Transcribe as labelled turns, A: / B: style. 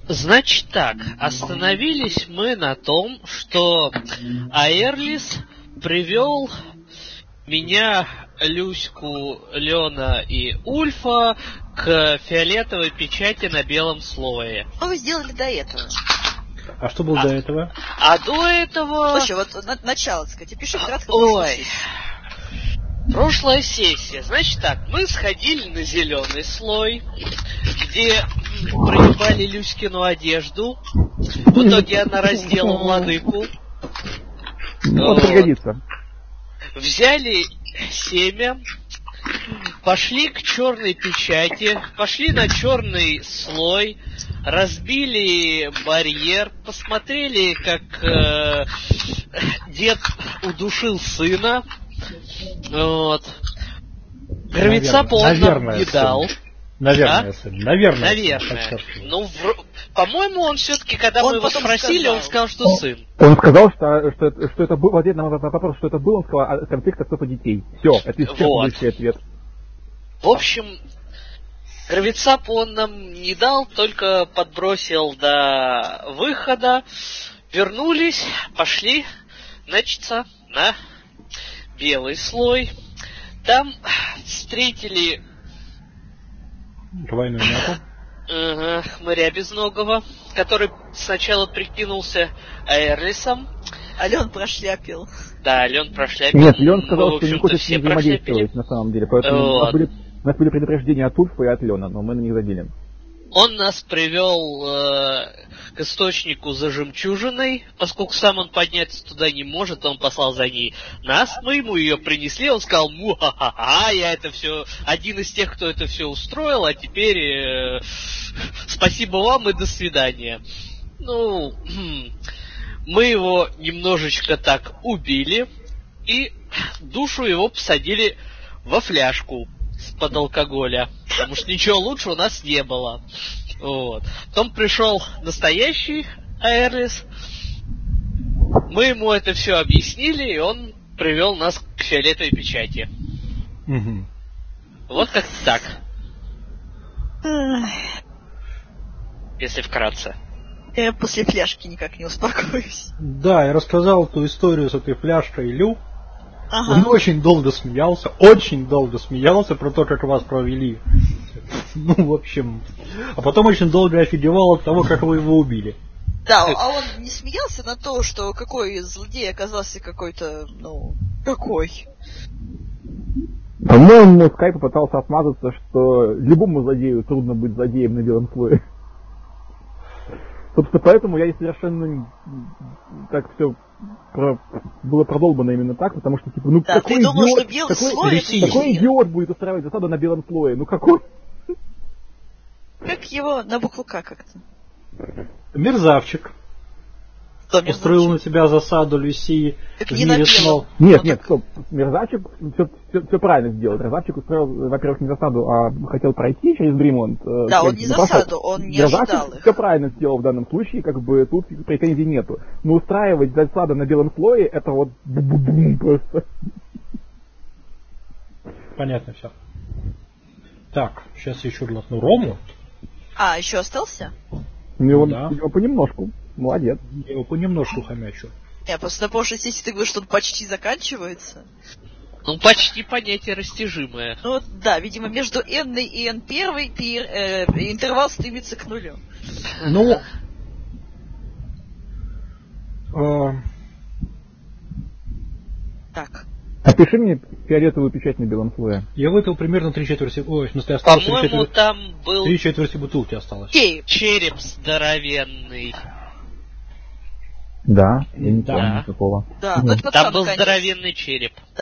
A: Значит так, остановились мы на том, что Аэрлис привел меня, Люську, Лена и Ульфа к фиолетовой печати на белом слое.
B: Что вы сделали до этого?
C: А что было до этого?
A: А до этого...
B: Слушай, вот начало, так сказать, опиши кратко.
A: Ой, прошлая сессия. Значит так, мы сходили на зеленый слой, где проебали Люськину одежду. В итоге она раздела владыку.
D: Вот пригодится.
A: Взяли семя, пошли к черной печати, пошли на черный слой, разбили барьер, посмотрели, как дед удушил сына. Вот. Гравицапа он нам не дал.
C: Наверное, сын. Наверное.
A: Ну, по-моему, он все-таки, когда мы его спросили, он сказал, что сын.
D: Он сказал, что это был, в ответ на вопрос, что это был, он сказал, конфликт отцов и детей. Все, это исчерпывающий ответ.
A: В общем, гравицап он нам не дал, только подбросил до выхода. Вернулись, пошли, значит, на белый слой. Там встретили...
C: Двойную мяту.
A: Хмыря безногого, который сначала прикинулся Аэрлисом.
B: А Лен прошляпил.
A: Да, Лен прошляпил.
D: Нет, Лен сказал, что не хочет с ним взаимодействовать, на самом деле. Поэтому у нас были предупреждения от Ульфа и от Лена, но мы на них забили.
A: Он нас привел к источнику за жемчужиной, поскольку сам он подняться туда не может, он послал за ней нас, мы ему ее принесли, он сказал, му-ха-ха-ха, я это все, один из тех, кто это все устроил, а теперь спасибо вам и до свидания. Ну, мы его немножечко так убили, и душу его посадили во фляжку под алкоголя, потому что ничего лучше у нас не было. Вот. Потом пришел настоящий Аэрлис, мы ему это все объяснили, и он привел нас к фиолетовой печати.
C: Угу.
A: Вот как так. Если вкратце.
B: Я после фляжки никак не успокоюсь.
C: Да, я рассказал ту историю с этой фляжкой Лю.
B: Ага.
C: Он очень долго смеялся про то, как вас провели. Ну, в общем. А потом очень долго офигевал от того, как вы его убили.
B: Да, а он не смеялся на то, что какой злодей оказался какой-то, какой.
D: По-моему, Скай попытался отмазаться, что любому злодею трудно быть злодеем на белом слое. Собственно, поэтому я и совершенно так все было продолбано именно так, потому что, типа,
B: да, какой идиот, думал, что белый слой
D: какой идиот будет устраивать засаду на белом слое? Ну какой?
B: Как его на букву К как-то?
C: Мерзавчик. Устроил на тебя засаду Люси в мире снов.
D: Нет, стоп. Мерзавчик все правильно сделал. Мерзавчик устроил, во-первых, не засаду, а хотел пройти через Гримонт.
B: Да, он не засаду, он не ожидал их.
D: Все правильно сделал в данном случае, как бы тут претензий нету. Но устраивать засаду на белом слое, это вот просто.
C: Понятно все. Так, сейчас я еще глотну рому.
B: А, еще остался?
D: Ну, да. Его понемножку. Молодец.
C: Я его понемножку хомячу.
B: Я просто на прошлой сессии ты говоришь, что он почти заканчивается.
A: Ну, почти понятие растяжимое.
B: Ну, да, видимо, между N и N1 интервал стремится к нулю.
C: Ну...
B: Так.
D: Опиши мне фиолетовую печать на белом слое.
C: Я выпил примерно 3/4... Ой, в смысле, осталось
A: по-моему, там был...
C: 3/4 бутылки осталось.
A: Череп здоровенный.
D: Да, я не помню такого.
B: Да,
A: там был здоровенный череп.